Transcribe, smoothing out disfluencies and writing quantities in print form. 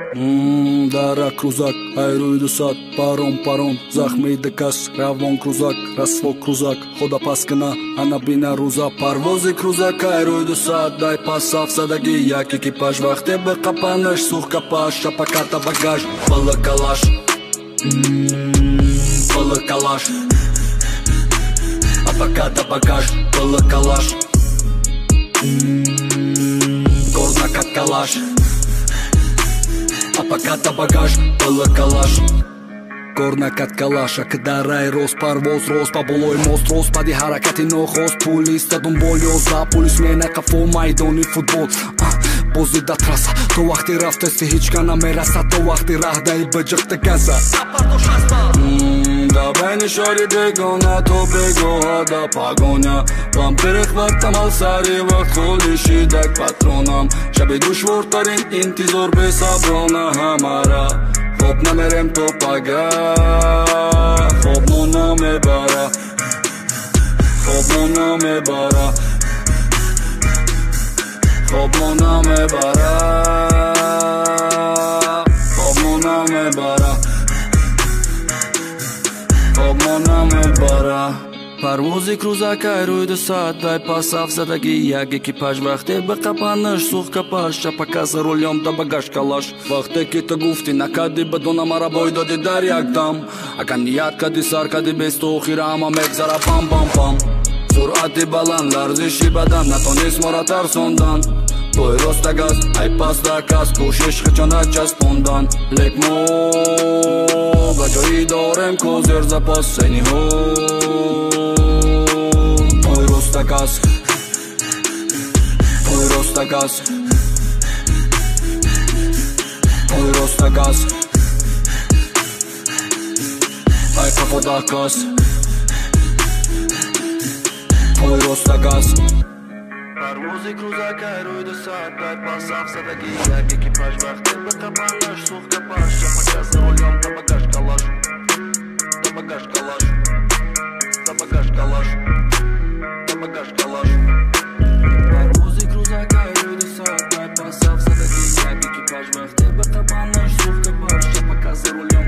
Дара крузак, айруйду сад, паром, захми декас, равон крузак, расво крузак, хода паскана, ана бина руза, парвози крузак, айруйду сад, дай пасав садаги, як экипаж, вахте бы капанаш, сух капаш, шапаката багаж, бала калаш, бала калаш, апаката багаж, бала калаш, горна кат калаш. Апаката багаж, бала калаш. Горна кат калаша, кдарай роз парвоз, роз па болой мост, роз пади ҳаракати нохост, пулиста дунболи оза, полисмена қафо майдони футбол. Бози да траса, то вақти рафтасти ҳичка намераса, то вақти раҳ даи баҷиқта газа. Да байни шори бегона, то бегоҳа да пагоня, вам перехвартам ал сари вақт холи шидак патронам, шаби душвортарин интизор бесаброна ҳамара, хоб намерем то пага, хоб мо намебара, хоб мо намебара, хоб мо намебара, хоб мо намебара, хоб мо намебара. Парвози крузак айруйду сад, дай пасав задаги, як экипаж, вахте ба қапанаш, сух капаш, чапака за рулем да багаж калаш. Вахте ки то гуфти, накади ба дона мара бой доди дар як дам, ака ният кади сар кади без то охира ама мегзара пам пам пам. Суръати баланд, ларзиши бадан, натонист мора тарсондан, той роста газ, ай паста кас, кӯшиш хичона часпондан, лек мо ба ҷои дорем козир запас сениҳо. Той роста газ, той роста газ, той роста газ, ай қафода кас, той роста газ. Парвози крузак айруйду сад, дай пасав садаги, як экипаж, вахте ба қапанаш, сух капаш, чапака за рулем да багаж калаш, да багаж калаш, да багаж калаш, да багаж калаш. Парвози крузак айруйду сад, дай пасав садаги, як экипаж, вахте ба қапанаш, сух капаш, чапака за рулем